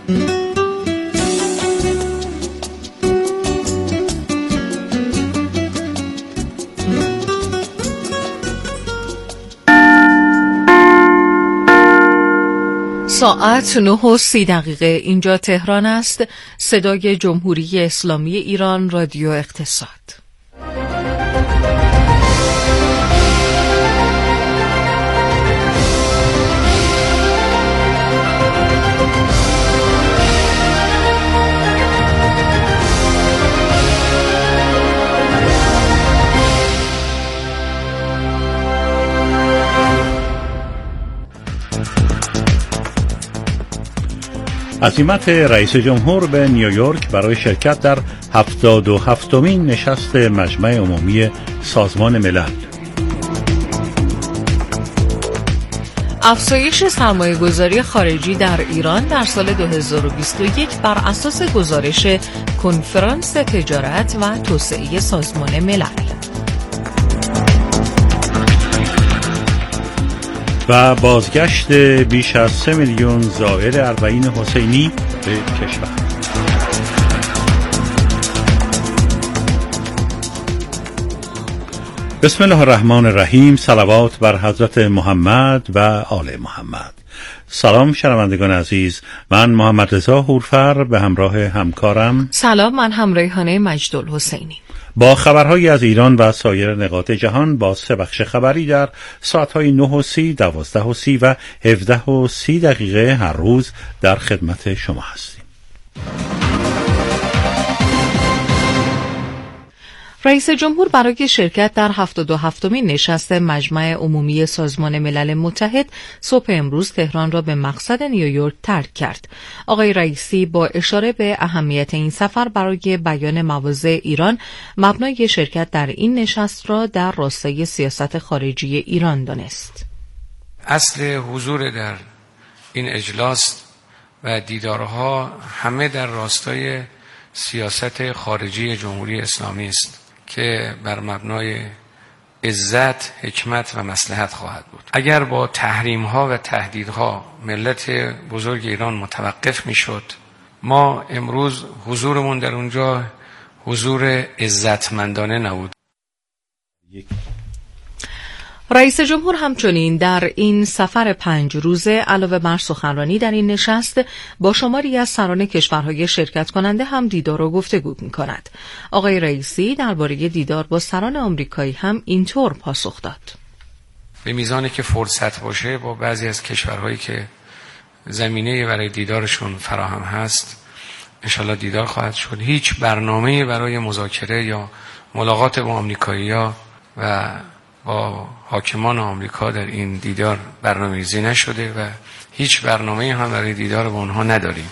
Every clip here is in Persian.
ساعت 9:30 اینجا تهران است. صدای جمهوری اسلامی ایران، رادیو اقتصاد. عزیمت رئیس جمهور به نیویورک برای شرکت در 77مین نشست مجمع عمومی سازمان ملل. افزایش سرمایه‌گذاری خارجی در ایران در سال 2021 بر اساس گزارش کنفرانس تجارت و توسعه سازمان ملل. و بازگشت بیش از 3 میلیون زائر اربعین حسینی به کشور. بسم الله الرحمن الرحیم. صلوات بر حضرت محمد و آل محمد. سلام شنوندگان عزیز، من محمد رضا هورفر به همراه همکارم. سلام، من هم ریحانه مجدالحسینی با خبرهای از ایران و سایر نقاط جهان با 3 بخش خبری در ساعتهای 9:30، 12:30 و 17:30 هر روز در خدمت شما هستیم. رئیس جمهور برای شرکت در 77مین نشست مجمع عمومی سازمان ملل متحد صبح امروز تهران را به مقصد نیویورک ترک کرد. آقای رئیسی با اشاره به اهمیت این سفر برای بیان مواضع ایران مبنای شرکت در این نشست را در راستای سیاست خارجی ایران دانست. اصل حضور در این اجلاس و دیدارها همه در راستای سیاست خارجی جمهوری اسلامی است که بر مبنای عزت، حکمت و مصلحت خواهد بود. اگر با تحریم‌ها و تهدیدها ملت بزرگ ایران متوقف می‌شد، ما امروز حضورمون در اونجا حضور عزتمندانه نبود. رئیس جمهور همچنین در این سفر 5 روزه علاوه بر سخنرانی در این نشست با شماری از سران کشورهای شرکت کننده هم دیدار و گفتگو می‌کند. آقای رئیسی درباره دیدار با سران آمریکایی هم اینطور پاسخ داد: به میزانی که فرصت باشه با بعضی از کشورهایی که زمینه برای دیدارشون فراهم هست انشالله دیدار خواهد شد. هیچ برنامه‌ای برای مذاکره یا ملاقات با آمریکایی‌ها و با حاکمان آمریکا در این دیدار برنامه‌ریزی نشده و هیچ برنامه‌ای هم برای دیدار با اونها نداریم.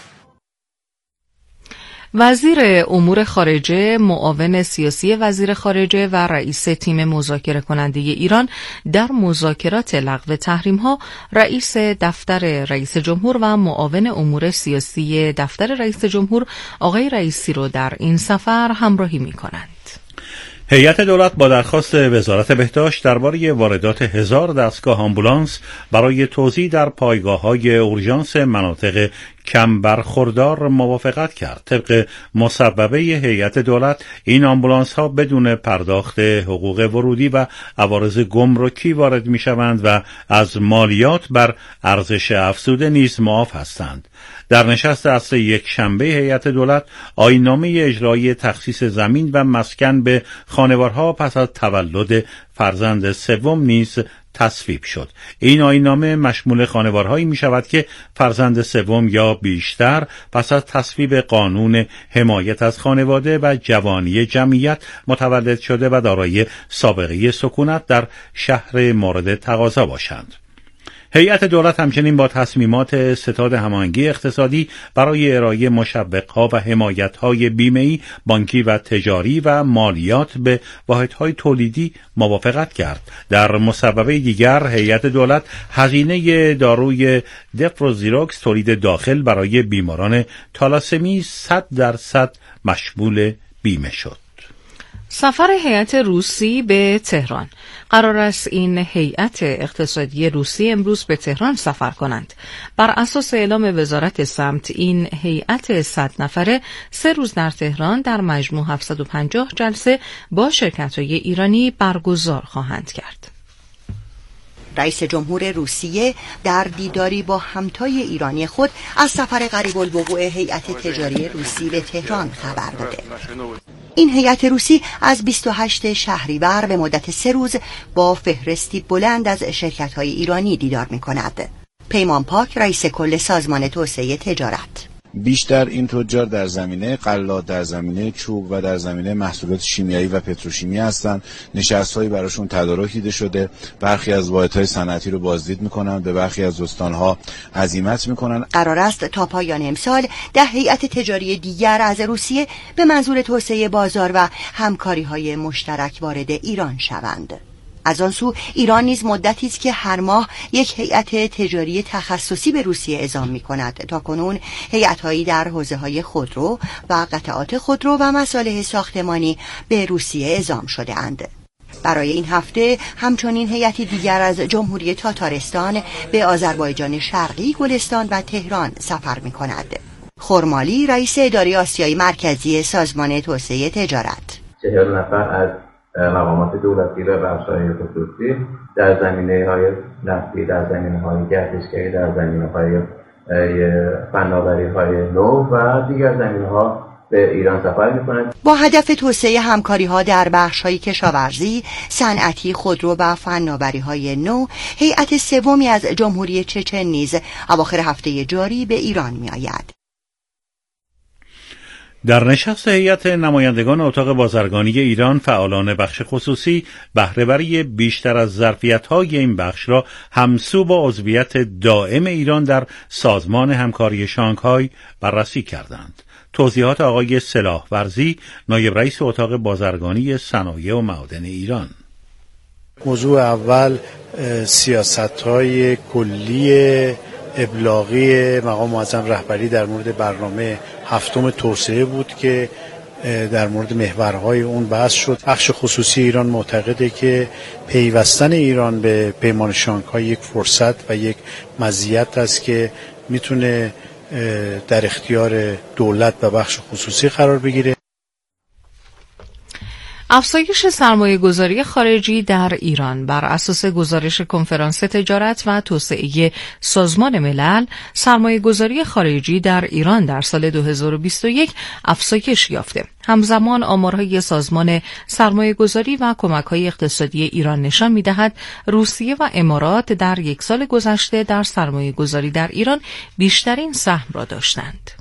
وزیر امور خارجه، معاون سیاسی وزیر خارجه و رئیس تیم مذاکره کننده ایران در مذاکرات لغو تحریم‌ها رئیس دفتر رئیس جمهور و معاون امور سیاسی دفتر رئیس جمهور آقای رئیسی رو در این سفر همراهی می‌کنند. هیئت دولت با درخواست وزارت بهداشت درباره واردات 1000 دستگاه آمبولانس برای توزیع در پایگاه‌های اورژانس مناطق کم برخوردار موافقت کرد. طبق مصوبه هیئت دولت این آمبولانس ها بدون پرداخت حقوق ورودی و عوارض گمرکی وارد می شوند و از مالیات بر ارزش افزوده نیز معاف هستند. در نشست عصر یک شنبه هیئت دولت آیین‌نامه اجرایی تخصیص زمین و مسکن به خانوارها پس از تولد فرزند سوم نیز تصویب شد. این آیین‌نامه مشمول خانوارهایی می شود که فرزند سوم یا بیشتر پس از تصویب قانون حمایت از خانواده و جوانی جمعیت متولد شده و دارای سابقه سکونت در شهر مورد تقاضا باشند. هیئت دولت همچنین با تصمیمات ستاد هماهنگی اقتصادی برای ارائه مشوق‌ها و حمایت‌های بیمه‌ای، بانکی و تجاری و مالیات به واحدهای تولیدی موافقت کرد. در مصوبه دیگر هیئت دولت هزینه داروی دفروزیروکس تولید داخل برای بیماران تالاسمی 100% مشمول بیمه شد. سفر هیئت روسی به تهران. قرار است این هیئت اقتصادی روسی امروز به تهران سفر کنند. بر اساس اعلام وزارت سمت این هیئت 100 نفره 3 روز در تهران در مجموع 750 جلسه با شرکت‌های ایرانی برگزار خواهند کرد. رئیس جمهور روسیه در دیداری با همتای ایرانی خود از سفر قریب الوقوع هیئت تجاری روسی به تهران خبر داده. این هیئت روسی از 28 شهریور به مدت 3 روز با فهرستی بلند از شرکت‌های ایرانی دیدار می‌کند. پیمان پاک، رئیس کل سازمان توسعه تجارت: بیشتر این تجار در زمینه غلات، در زمینه چوب و در زمینه محصولات شیمیایی و پتروشیمی هستند. نشست‌هایی براشون تدارک دیده شده. برخی از واحدهای صنعتی رو بازدید می‌کنند، به برخی از استان‌ها عزیمت می‌کنند. قرار است تا پایان امسال 10 هیئت تجاری دیگر از روسیه به منظور توسعه بازار و همکاری‌های مشترک وارد ایران شوند. از آن سو ایران نیز مدتی است که هر ماه یک هیئت تجاری تخصصی به روسیه اعزام می‌کند. تاکنون هیئت‌هایی در حوزه‌های خودرو و قطعات خودرو و مصالح ساختمانی به روسیه اعزام شده‌اند. برای این هفته همچنین هیئتی دیگر از جمهوری تاتارستان به آذربایجان شرقی، گلستان و تهران سفر می‌کند. خرمالی، رئیس اداره آسیای مرکزی سازمان توسعه تجارت: 40 نفر از مقامات دولتی و بخش‌های خصوصی در زمینه‌های نفتی، در زمینه‌های گردشگری، در زمینه‌های فناوری‌های نو و دیگر زمینه‌ها به ایران سفر می‌کنند با هدف توسعه همکاری‌ها در بخش‌های کشاورزی، صنعتی، خودرو و فناوری‌های نو. هیئت سومی از جمهوری چچن نیز اواخر هفته جاری به ایران می‌آید. در نشست هیئت نمایندگان اتاق بازرگانی ایران، فعالان بخش خصوصی بهره‌وری بیشتر از ظرفیت‌های این بخش را همسو با عضویت دائم ایران در سازمان همکاری شانگهای بررسی کردند. توضیحات آقای سلاحورزی، نایب رئیس اتاق بازرگانی صنایع و معادن ایران: موضوع اول سیاست‌های کلی ابلاغی مقام معظم رهبری در مورد برنامه 7 توسعه بود که در مورد محورهای اون بحث شد. بخش خصوصی ایران معتقده که پیوستن ایران به پیمان شانگهای یک فرصت و یک مزیت است که میتونه در اختیار دولت و بخش خصوصی قرار بگیره. افزایش سرمایه‌گذاری خارجی در ایران. بر اساس گزارش کنفرانس تجارت و توسعه سازمان ملل، سرمایه‌گذاری خارجی در ایران در سال 2021 افزایش یافته. همزمان آمارهای سازمان سرمایه‌گذاری و کمک‌های اقتصادی ایران نشان می‌دهد روسیه و امارات در یک سال گذشته در سرمایه‌گذاری در ایران بیشترین سهم را داشتند.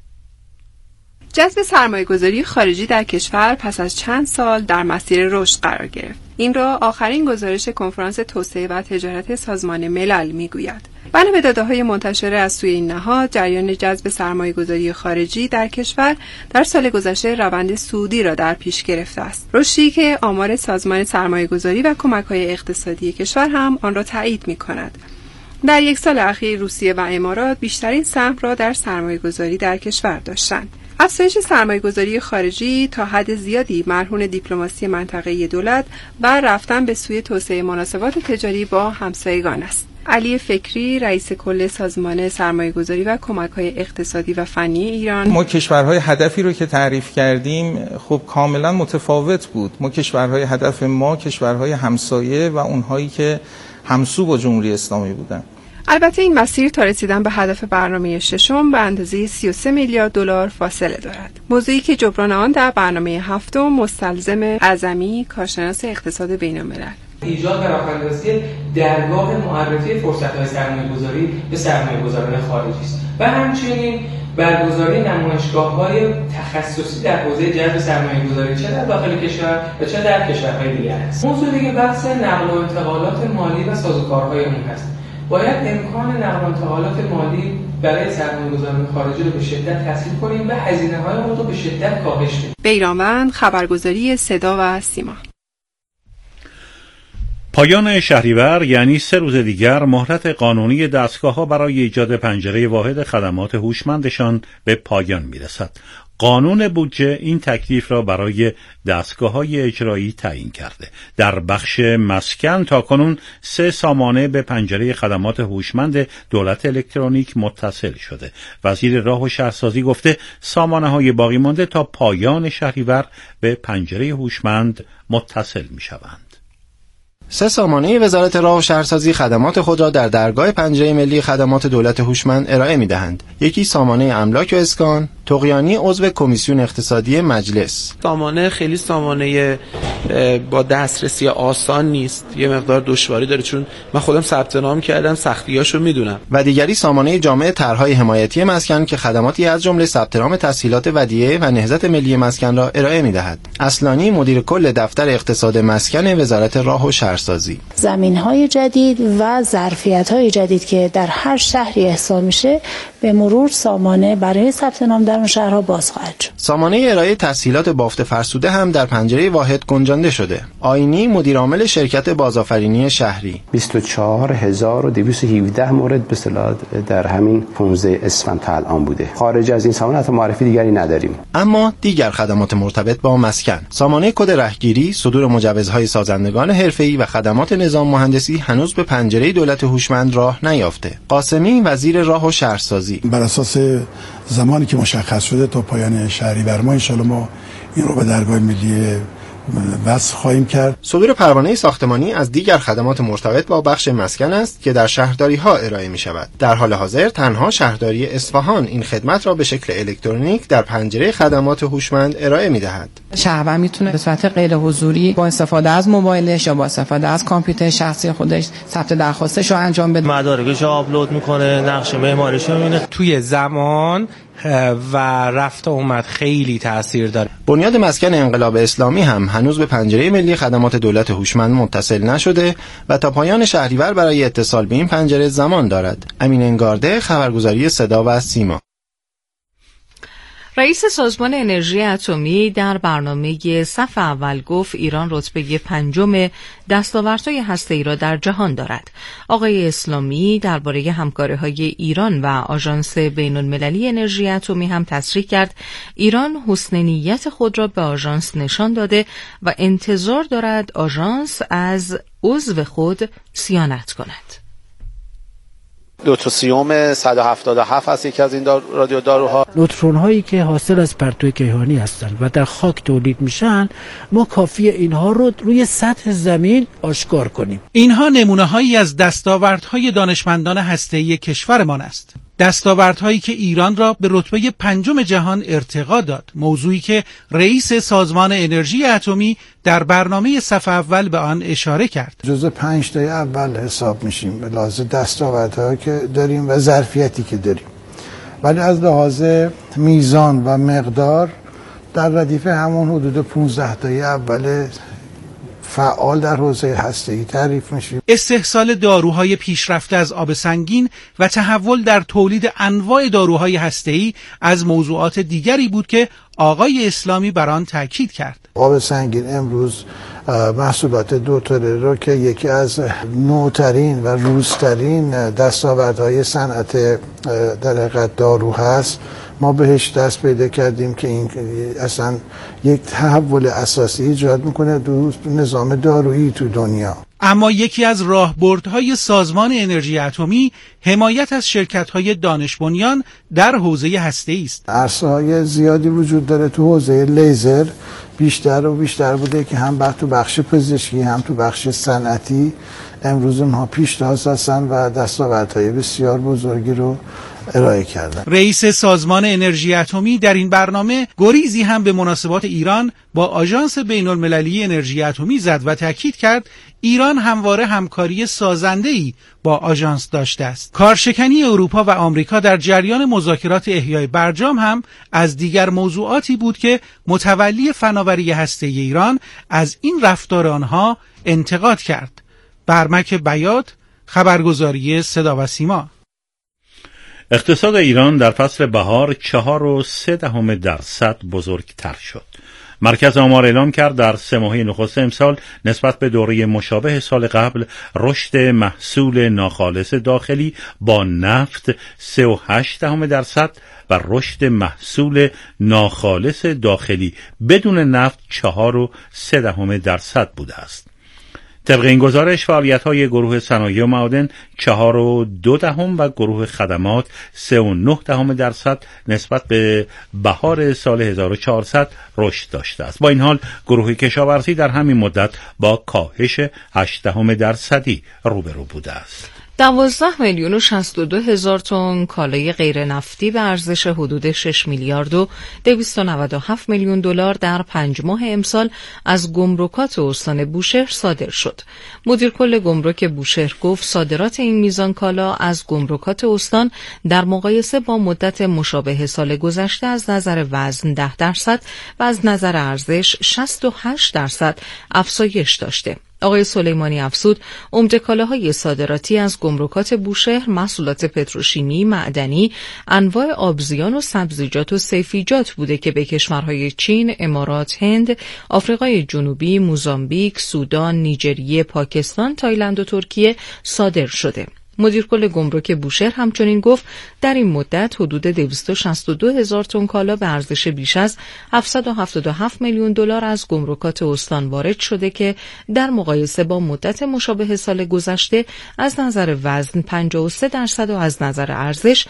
جذب سرمایه‌گذاری خارجی در کشور پس از چند سال در مسیر رشد قرار گرفت. این را آخرین گزارش کنفرانس توسعه و تجارت سازمان ملل میگوید. بنا به داده‌های منتشر از سوی این نهاد، جریان جذب سرمایه‌گذاری خارجی در کشور در سال گذشته روند صعودی را در پیش گرفته است. رشدی که آمار سازمان سرمایه‌گذاری و کمک‌های اقتصادی کشور هم آن را تایید می‌کند. در یک سال اخیر روسیه و امارات بیشترین سهم را در سرمایه‌گذاری در کشور داشتند. افزایش سرمایه‌گذاری خارجی تا حد زیادی مرهون دیپلماسی منطقه‌ای دولت و رفتن به سوی توسعه مناسبات تجاری با همسایگان است. علی فکری، رئیس کل سازمان سرمایه‌گذاری و کمک‌های اقتصادی و فنی ایران: ما کشورهای هدفی رو که تعریف کردیم خب کاملا متفاوت بود. ما کشورهای هدف ما کشورهای همسایه و اونهایی که همسو با جمهوری اسلامی بودن. البته این مسیر تا رسیدن به هدف برنامه ششم به اندازه 33 میلیارد دلار فاصله دارد. موضوعی که جبران آن در برنامه هفتم مستلزم اعظمی، کارشناس اقتصاد بین‌الملل: ایجاد و راه‌اندازی درگاه معرفی فرصت‌های سرمایه‌گذاری به سرمایه‌گذاران خارجی است و همچنین برگزاری نمایشگاه‌های تخصصی در حوزه جذب سرمایه‌گذاری چه در داخل کشور و چه در کشورهای دیگر است. موضوع دیگه بحث نقل و انتقالات مالی و سازوکارهای اون هست. باید امکان نقل و انتقالات مالی برای سرمایه‌گذاران خارجی رو به شدت تسهیل کنیم و هزینه‌های اون رو به شدت کاهش بدیم. بیرانوند، خبرگزاری صدا و سیما. پایان شهریور یعنی 3 روز دیگر مهلت قانونی دستگاه‌ها برای ایجاد پنجره واحد خدمات هوشمندشان به پایان می‌رسد. قانون بودجه این تکلیف را برای دستگاه‌های اجرایی تعیین کرده. در بخش مسکن تاکنون 3 سامانه به پنجره خدمات هوشمند دولت الکترونیک متصل شده. وزیر راه و شهرسازی گفته سامانه‌های باقی مانده تا پایان شهریور به پنجره هوشمند متصل می‌شوند. 3 سامانه وزارت راه و شهرسازی خدمات خود را در درگاه پنجره ملی خدمات دولت هوشمند ارائه می‌دهند. یکی سامانه املاک و اسکان، طغیانی عضو کمیسیون اقتصادی مجلس. سامانه خیلی سامانه با دسترسی آسان نیست، یه مقدار دشواری داره چون من خودم ثبت نام کردم، سختیاشو میدونم. و دیگری سامانه جامع طرح‌های حمایتی مسکن که خدماتی از جمله ثبت نام تسهیلات ودیعه و نهضت ملی مسکن را ارائه می‌دهد. اصلانی مدیر کل دفتر اقتصاد مسکن وزارت راه و شهرسازی. زمین‌های جدید و ظرفیت‌های جدید که در هر شهری احصا میشه به مرور سامانه برای ثبت نام در اون شهرها باز خواهد شد. سامانه ارائه تسهیلات بافت فرسوده هم در پنجره واحد گنجانده شده. آینی مدیر عامل شرکت بازآفرینی شهری 24217 مورد به اصطلاح در همین 15 اسفند تا الان بوده. خارج از این سامانه حتی معرفی دیگری نداریم. اما دیگر خدمات مرتبط با مسکن، سامانه کد رهگیری، صدور مجوزهای سازندگان حرفه‌ای و خدمات نظام مهندسی هنوز به پنجره دولت هوشمند راه نیافته. قاسمی وزیر راه و شهرسازی: بر اساس زمانی که مشخص شده تا پایان شهریور ماه ان شاءالله ما این رو به درگاه ملی وصل خواهیم کرد. صدور پروانه ساختمانی از دیگر خدمات مرتبط با بخش مسکن است که در شهرداری ها ارائه می شود. در حال حاضر تنها شهرداری اصفهان این خدمت را به شکل الکترونیک در پنجره خدمات هوشمند ارائه می دهد. شهروند میتونه به صورت غیر حضوری با استفاده از موبایلش یا با استفاده از کامپیوتر شخصی خودش ثبت درخواستش رو انجام بده. مدارکش رو آپلود میکنه، نقشه معماریش رو میبینه. توی زمان و رفت و اومد خیلی تأثیر داره. بنیاد مسکن انقلاب اسلامی هم هنوز به پنجره ملی خدمات دولت هوشمند متصل نشده و تا پایان شهریور برای اتصال به این پنجره زمان دارد. امین انگارده، خبرگزاری صدا و سیما. رئیس سازمان انرژی اتمی در برنامه صف اول گفت ایران رتبه 5 دستاوردهای هسته‌ای را در جهان دارد. آقای اسلامی درباره همکاری‌های ایران و آژانس بین‌المللی انرژی اتمی هم تصریح کرد ایران حسن نیت خود را به آژانس نشان داده و انتظار دارد آژانس از عضو خود صیانت کند. نوتروسیوم 177 هست یکی از این رادیو داروها. نوترون هایی که حاصل از پرتو کیهانی هستند و در خاک تولید میشن، ما کافیه اینها رو روی سطح زمین آشکار کنیم. اینها نمونه هایی از دستاوردهای دانشمندان هسته‌ای کشورمان است. دستاوردهایی که ایران را به رتبه 5 جهان ارتقا داد، موضوعی که رئیس سازمان انرژی اتمی در برنامه صف اول به آن اشاره کرد. جزو 5 تای اول حساب میشیم به لحاظ دستاوردهایی که داریم و ظرفیتی که داریم، ولی از لحاظ میزان و مقدار در ردیف همون حدود 15 تای اول فعال در حوزه هسته‌ای تعریف میشیم. استحصال داروهای پیشرفته از آب سنگین و تحول در تولید انواع داروهای هسته‌ای از موضوعات دیگری بود که آقای اسلامی بر آن تاکید کرد. آب سنگین امروز محصولات دوتره رو که یکی از نوترین و روزترین دستاوردهای صنعت در حقیقت دارو هست، ما بهش دست پیدا کردیم که این اصلا یک تحول اساسی ایجاد میکنه در نظام دارویی تو دنیا. اما یکی از راهبردهای سازمان انرژی اتمی حمایت از شرکت‌های دانش بنیان در حوزه هسته‌ای است. عرصه‌های زیادی وجود داره تو حوزه لیزر، بیشتر و بیشتر بوده که هم تو بخش پزشکی هم تو بخش صنعتی امروز اونها پیشتاز هستن و دستاوردهای بسیار بزرگی رو ارائه کردن. رئیس سازمان انرژی اتمی در این برنامه گریزی هم به مناسبات ایران با آژانس بین‌المللی انرژی اتمی زد و تاکید کرد ایران همواره همکاری سازنده‌ای با آژانس داشته است. کارشکنی اروپا و آمریکا در جریان مذاکرات احیای برجام هم از دیگر موضوعاتی بود که متولی فناوری هسته‌ای ایران از این رفتار آنها انتقاد کرد. برمک بیات، خبرگزاری صدا و سیما. اقتصاد ایران در فصل بهار 4.3% بزرگتر شد. مرکز آمار اعلام کرد در 3 ماهه نخست امسال نسبت به دوره مشابه سال قبل رشد محصول ناخالص داخلی با نفت 3.8% و رشد محصول ناخالص داخلی بدون نفت 4.3% بوده است. طبق این گزارش فعالیت‌های گروه صنایع و معادن 4.2% و گروه خدمات 3.9% نسبت به بهار سال 1400 رشد داشته است. با این حال گروه کشاورزی در همین مدت با کاهش 0.8% روبرو بوده است. 12,062,000 تن کالای غیر نفتی به ارزش حدود 6 میلیارد و 297 میلیون دلار در 5 ماه امسال از گمرکات استان بوشهر صادر شد. مدیر کل گمرک بوشهر گفت صادرات این میزان کالا از گمرکات استان در مقایسه با مدت مشابه سال گذشته از نظر وزن 10% و از نظر ارزش 68% افزایش داشته. آقای سلیمانی افزود عمده کالاهای صادراتی از گمرکات بوشهر محصولات پتروشیمی، معدنی، انواع آبزیان و سبزیجات و سیفیجات بوده که به کشورهای چین، امارات، هند، آفریقای جنوبی، موزامبیک، سودان، نیجریه، پاکستان، تایلند و ترکیه صادر شده. مدیر کل گمرک بوشهر همچنین گفت در این مدت حدود 262,000 تن کالا به ارزش بیش از 777 میلیون دلار از گمرکات استان وارد شده که در مقایسه با مدت مشابه سال گذشته از نظر وزن 53% و از نظر ارزش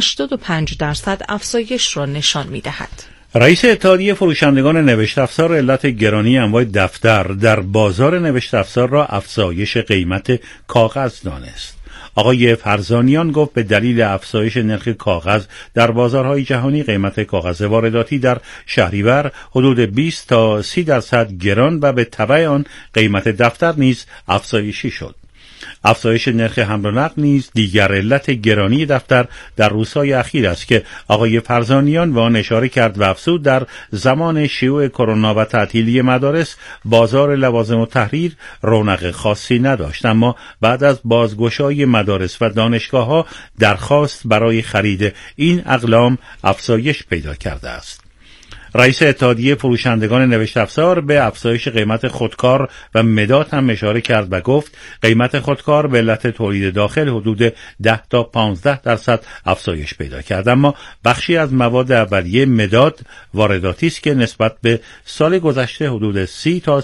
85% افزایش را نشان می‌دهد. رئیس اتحادیه فروشندگان نوشت افزار علت گرانی انواع دفتر در بازار نوشت افزار را افزایش قیمت کاغذ دانست. آقای فرزانیان گفت به دلیل افزایش نرخ کاغذ در بازارهای جهانی قیمت کاغذ وارداتی در شهریور حدود 20 تا 30% گران و به تبع آن قیمت دفتر نیز افزایشی شد. افزایش نرخ حمل و نقل نیز دیگر علت گرانی دفتر در روزهای اخیر است که آقای فرزانیان به آن اشاره کرد و افزود در زمان شیوع کرونا و تعطیلی مدارس بازار لوازم التحریر رونق خاصی نداشت، اما بعد از بازگشایی مدارس و دانشگاه‌ها درخواست برای خرید این اقلام افزایش پیدا کرده است. رئیس اتحادیه فروشندگان نوشت افزار به افزایش قیمت خودکار و مداد هم اشاره کرد و گفت قیمت خودکار به علت تولید داخل حدود 10 تا 15% افزایش پیدا کرد، اما بخشی از مواد اولیه مداد وارداتی است که نسبت به سال گذشته حدود 30 تا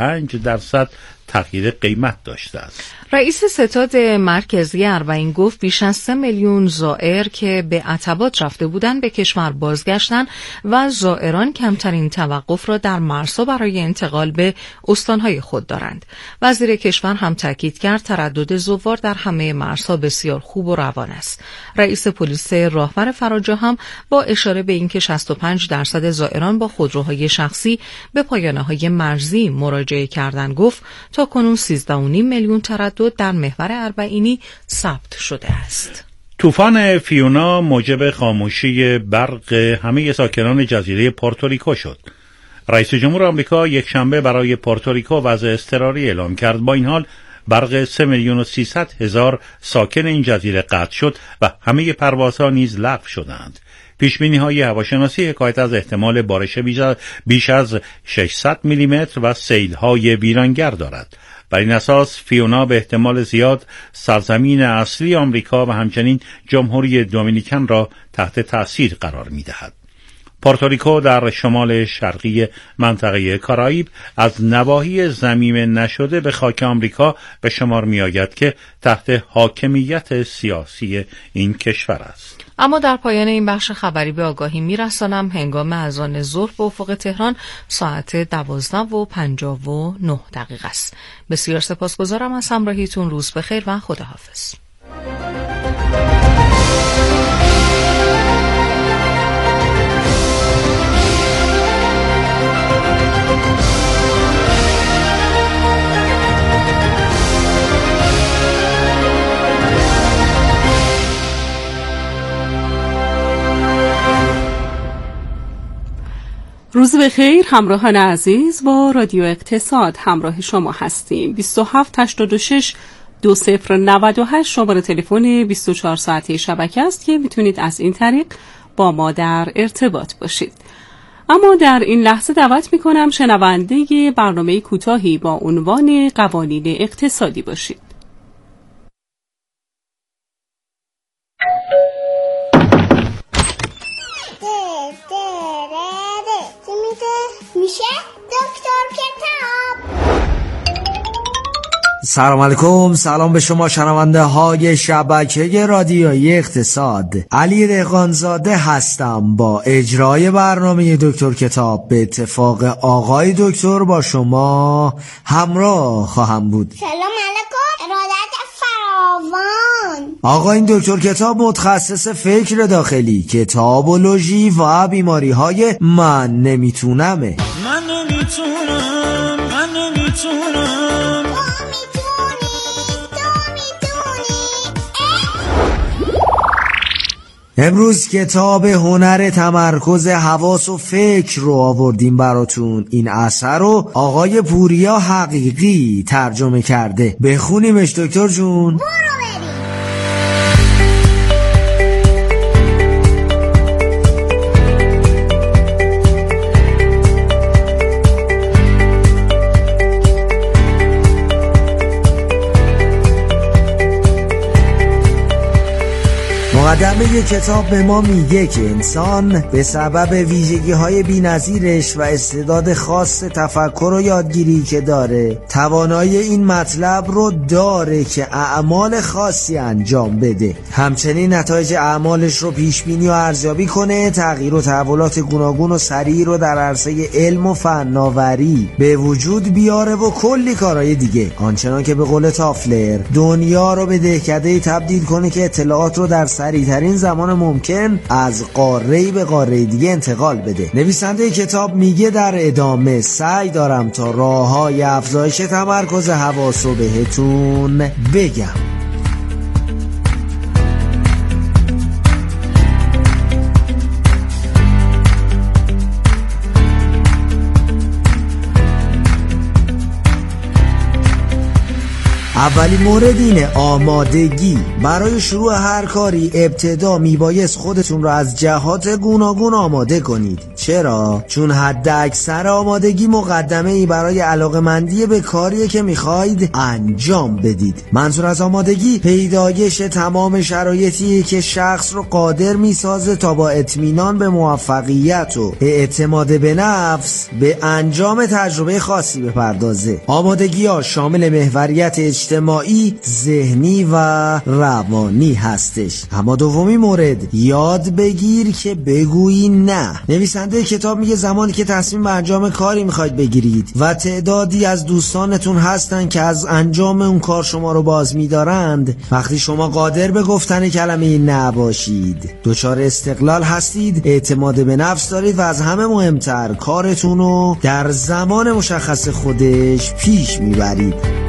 35% تغییر قیمت داشته است. رئیس ستاد مرکزی اربعین گفت بیش از 3 میلیون زائر که به عتبات رفته بودند به کشور بازگشتند و زائران کمترین توقف را در مرزها برای انتقال به استانهای خود دارند. وزیر کشور هم تاکید کرد تردد زوار در همه مرزها بسیار خوب و روان است. رئیس پلیس راهور فراجا هم با اشاره به اینکه 65% زائران با خودروهای شخصی به پایانه‌های مرزی مراجعه کردند گفت تا کنون 13.5 میلیون تردد در محور اربعینی ثبت شده است. طوفان فیونا موجب خاموشی برق همه ساکنان جزیره پورتوریکو شد. رئیس جمهور آمریکا یک شنبه برای پورتوریکو وضع اضطراری اعلام کرد. با این حال برق 3,300,000 ساکن این جزیره قطع شد و همه پروازها نیز لغو شدند. پیشبینی‌های هواشناسی حکایت از احتمال بارش بیش از 600 میلیمتر و سیل‌های ویرانگر دارد. بر این اساس فیونا به احتمال زیاد سرزمین اصلی آمریکا و همچنین جمهوری دومینیکن را تحت تأثیر قرار می‌دهد. پورتوریکو در شمال شرقی منطقه کارائیب از نواحی ضمیم نشده به خاک آمریکا به شمار می‌آید که تحت حاکمیت سیاسی این کشور است. اما در پایان این بخش خبری به آگاهی می‌رسانم هنگام اذان ظهر به افق تهران ساعت 12:59 است. بسیار سپاسگزارم از همراهیتون. روز بخیر و خداحافظ. روز بخیر همراهان عزیز، با رادیو اقتصاد همراه شما هستیم. 2786-2098 شماره تلفن 24 ساعته شبکه است که میتونید از این طریق با ما در ارتباط باشید. اما در این لحظه دعوت می‌کنم شنونده برنامه کوتاهی با عنوان قوانین اقتصادی باشید. میشه دکتر کتاب. سلام علیکم، سلام به شما شنونده های شبکه رادیویی اقتصاد. علی دهقانزاده هستم با اجرای برنامه دکتر کتاب. به اتفاق آقای دکتر با شما همراه خواهم بود. سلام علیکم، ارادت فراوان. آقا این دکتر کتاب متخصص فکر داخلی، کتابولوژی و بیماری های من نمیتونمه. امروز کتاب هنر تمرکز حواس و فکر رو آوردیم براتون. این اثر رو آقای پوریا حقیقی ترجمه کرده. بخونیمش دکتر جون. مقدمه کتاب به ما میگه که انسان به سبب ویژگی‌های بی‌نظیرش و استعداد خاص تفکر و یادگیری که داره، توانایی این مطلب رو داره که اعمال خاصی انجام بده. همچنین نتایج اعمالش رو پیش‌بینی و ارزیابی کنه، تغییر و تحولات گوناگون و سریع رو در عرصه علم و فناوری به وجود بیاره و کلی کارهای دیگه. آنچنان که به قول تافلر دنیا رو به دهکده‌ای تبدیل کنه که اطلاعات رو در سریع‌ترین زمان ممکن از قاره‌ای به قاره دیگه انتقال بده. نویسنده کتاب میگه در ادامه سعی دارم تا راه‌های افزایش تمرکز حواس رو بهتون بگم. اولین مورد اینه آمادگی. برای شروع هر کاری ابتدا میبایست خودتون رو از جهات گوناگون آماده کنید. چرا؟ چون حد اکثر آمادگی مقدمه ای برای علاقه‌مندی به کاریه که میخواید انجام بدید. منظور از آمادگی پیدایش تمام شرایطیه که شخص رو قادر میسازه تا با اطمینان به موفقیت و اعتماد به نفس به انجام تجربه خاصی بپردازه. آمادگی ها شامل محوریت اجتماعی، ذهنی و روانی هستش. اما دومی مورد، یاد بگیر که بگویی نه. نویسنده کتاب میگه زمانی که تصمیم به انجام کاری میخواید بگیرید و تعدادی از دوستانتون هستن که از انجام اون کار شما رو باز میدارند، وقتی شما قادر به گفتن کلمه نه باشید، دچار استقلال هستید، اعتماد به نفس دارید و از همه مهمتر کارتون رو در زمان مشخص خودش پیش میبرید.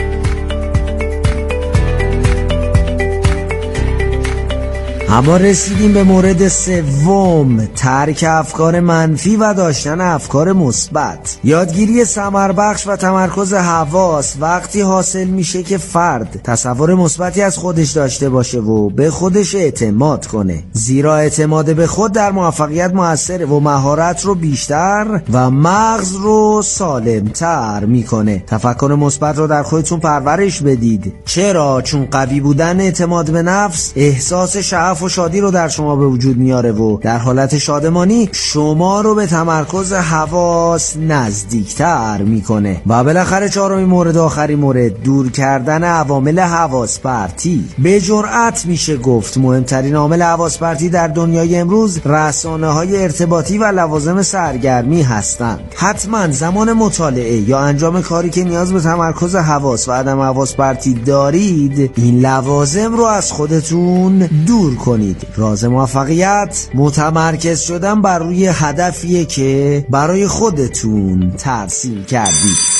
اما رسیدیم به مورد سوم، ترک افکار منفی و داشتن افکار مثبت. یادگیری ثمربخش و تمرکز حواس وقتی حاصل میشه که فرد تصور مثبتی از خودش داشته باشه و به خودش اعتماد کنه. زیرا اعتماد به خود در موفقیت موثره و مهارت رو بیشتر و مغز رو سالمتر میکنه. تفکر مثبت رو در خودتون پرورش بدید. چرا؟ چون قوی بودن اعتماد به نفس احساس شعف و شادی رو در شما به وجود میاره و در حالت شادمانی شما رو به تمرکز حواس نزدیکتر میکنه. و بالاخره چهارمین مورد، آخرین مورد، دور کردن عوامل حواس پرتی. به جرأت میشه گفت مهمترین عامل حواس پرتی در دنیای امروز رسانه‌های ارتباطی و لوازم سرگرمی هستند. حتما زمان مطالعه یا انجام کاری که نیاز به تمرکز حواس و عدم حواس پرتی دارید، این لوازم رو از خودتون دور کنید. راز موفقیت متمرکز شدن بر روی هدفیه که برای خودتون ترسیم کردید.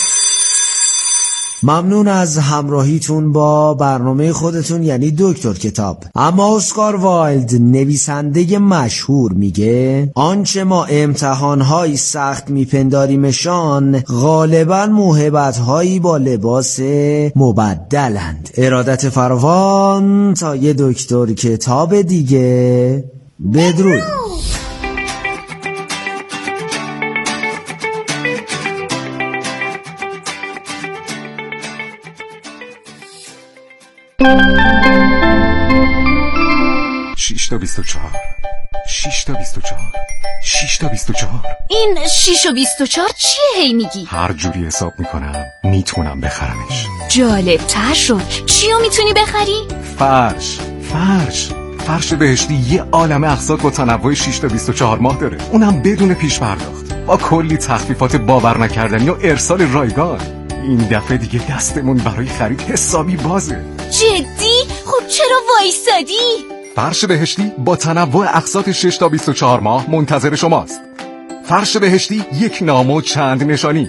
ممنون از همراهیتون با برنامه خودتون یعنی دکتر کتاب. اما اسکار وایلد نویسنده مشهور میگه آنچه ما امتحانهایی سخت میپنداریمشان غالبا موهبتهایی با لباس مبدلند. ارادت فراوان تا یه دکتر کتاب دیگه. بدرود. 6 تا 24 6 تا 24 6 تا 24. این 6 و 24 چیه هی میگی؟ هر جوری حساب میکنم میتونم بخرمش. جالب تر شد. چیو میتونی بخری؟ فرش بهشتی یه عالم اقساط با تنوع 6 تا 24 ماه داره، اونم بدون پیش پرداخت، با کلی تخفیفات باور نکردنی و ارسال رایگان. این دفعه دیگه دستمون برای خرید حسابی بازه. جدی؟ خب چرا وایسادی؟ فرش بهشتی با تنوع اقساط 6 تا 24 ماه منتظر شماست. فرش بهشتی، یک نام و چند نشانی.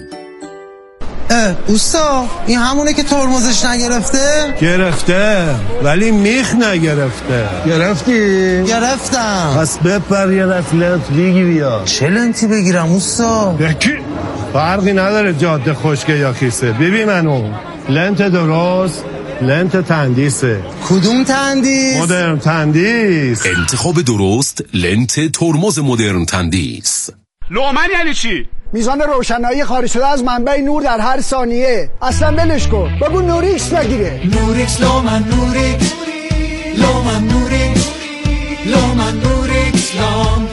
اوستا این همونه که ترمزش نگرفته؟ گرفته ولی میخ نگرفته. گرفتی؟ گرفتم. پس بپر یه لنت بگیری. یا چه لنتی بگیرم اوستا؟ بکی فرقی نداره جاده خشکه یا کیسه. ببین منو لنت درست، لنت تندیسه. کدوم تندیس؟ مدرن تندیس. انتخاب درست لنت ترمز مدرن تندیس. لومن یعنی چی؟ میزان روشنایی خارج شده از منبع نور در هر ثانیه. اصلا ولش کن، بگو نوریکس بگیره. نوریکس لومن نوریکس لومن نوریکس لومن نوریکس لامپ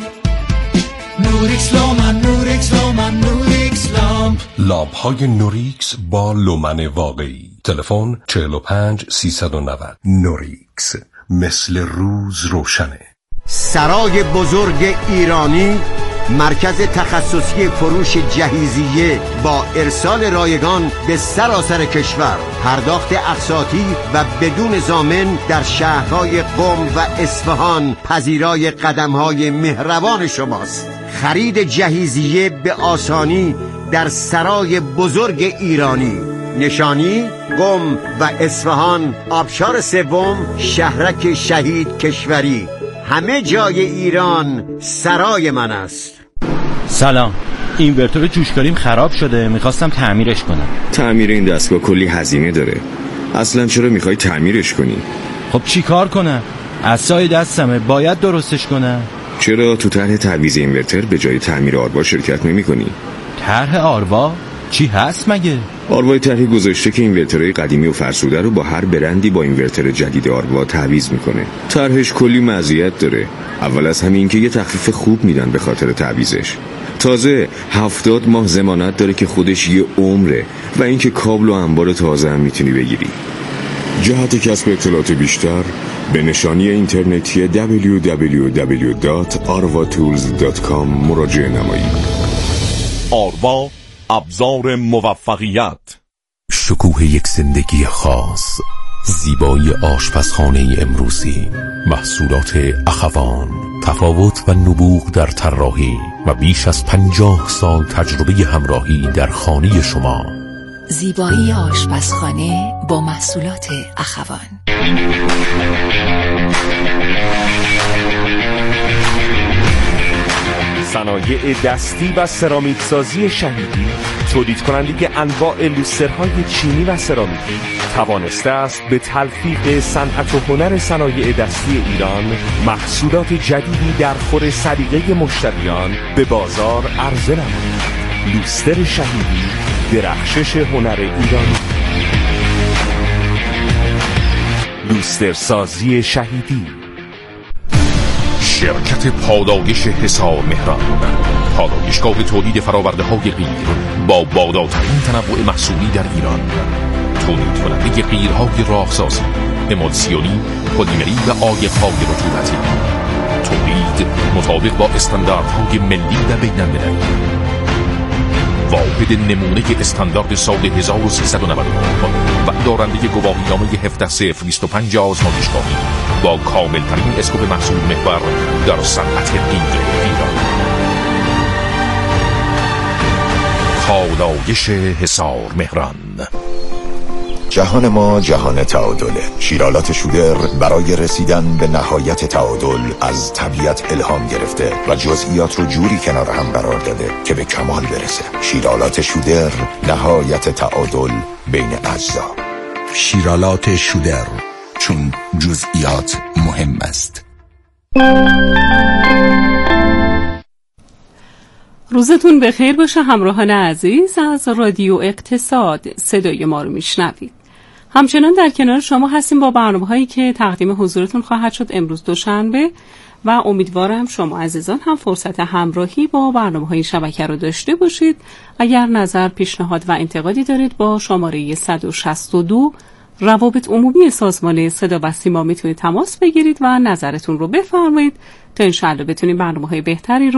نوریکس لومن نوریکس لومن نوریکس لامپ. لامپ های نوریکس با لومن واقعی. تلفن 45 390. نوریکس، مثل روز روشنه. سرای بزرگ ایرانی، مرکز تخصصی فروش جهیزیه با ارسال رایگان به سراسر کشور، پرداخت اقساطی و بدون ضامن در شهرهای قم و اصفهان پذیرای قدمهای مهربان شماست. خرید جهیزیه به آسانی در سرای بزرگ ایرانی، نشانی قم و اصفهان، آبشار سوم، شهرک شهید کشوری. همه جای ایران سرای من است. سلام، اینورتور جوشکاریم خراب شده، میخواستم تعمیرش کنم. تعمیر این دستگاه کلی هزینه داره. اصلا چرا میخوای تعمیرش کنی؟ خب چی کار کنم؟ عصای دستمه، باید درستش کنم. چرا تو طرح تعویض اینورتر به جای تعمیر آروا شرکت نمی کنی؟ طرح آروا؟ چی هست مگه؟ آروای طرحی گذاشته که اینورترهای قدیمی و فرسوده رو با هر برندی با اینورتر جدید آروا تعویض میکنه. طرحش کلی مزیت داره. اول از همین که یه تخفیف خوب میدن به خاطر تعویضش. تازه 70 ماه ضمانت داره که خودش یه عمره و اینکه کابل و انبار تازه هم میتونی بگیری. جهت کسب اطلاعات بیشتر به نشانی اینترنتی www.arvatools.com مراجعه نمایید. آروا، ابزار موفقیت. شکوه یک زندگی خاص، زیبایی آشپزخانه امروزی، محصولات اخوان، تفاوت و نبوغ در طراحی و بیش از 50 سال تجربه همراهی در خانه شما. زیبایی آشپزخانه با محصولات اخوان. صنایع دستی و سرامیک سازی شهیدی، تولید کننده انواع لوسترهای چینی و سرامیکی، توانسته است به تلفیق صنعت و هنر صنایع دستی ایران محصولات جدیدی در خور سلیقه مشتریان به بازار عرضه نماید. لوستر شهیدی، درخشش هنر ایرانی. لوستر سازی شهیدی. شرکت پادایش حصار مهران، پادایشگاه تولید فراورده های غیر با بالاترین تنوع محصولی در ایران. تولید کننده غیرهای راهسازی، امولسیونی، پلیمری و عایق‌های رطوبتی. تولید مطابق با استانداردهای ملی و بین‌المللی. واحد نمونه استاندارد سال 1399 و دارنده گواهینامه 17/025 آزمایشگاهی با کاملترین اسکوپ محصول محور در صنعت غیر ایران. پادایش حصار مهران. جهان ما جهان تعادله. شیرالات شودر برای رسیدن به نهایت تعادل از طبیعت الهام گرفته و جزئیات رو جوری کنار هم قرار داده که به کمال برسه. شیرالات شودر، نهایت تعادل بین اجزا. شیرالات شودر، چون جزئیات مهم است. روزتون بخیر باشه همراهان عزیز از رادیو اقتصاد. صدای ما رو میشنوید. همچنان در کنار شما هستیم با برنامه‌هایی که تقدیم حضورتون خواهد شد امروز دوشنبه و امیدوارم شما عزیزان هم فرصت همراهی با برنامه‌های شبکه رو داشته باشید. اگر نظر، پیشنهاد و انتقادی دارید با شماره 162 روابط عمومی سازمان صدا و سیما میتونید تماس بگیرید و نظرتون رو بفرمایید تا انشاءالله بتونیم برنامه‌های بهتری رو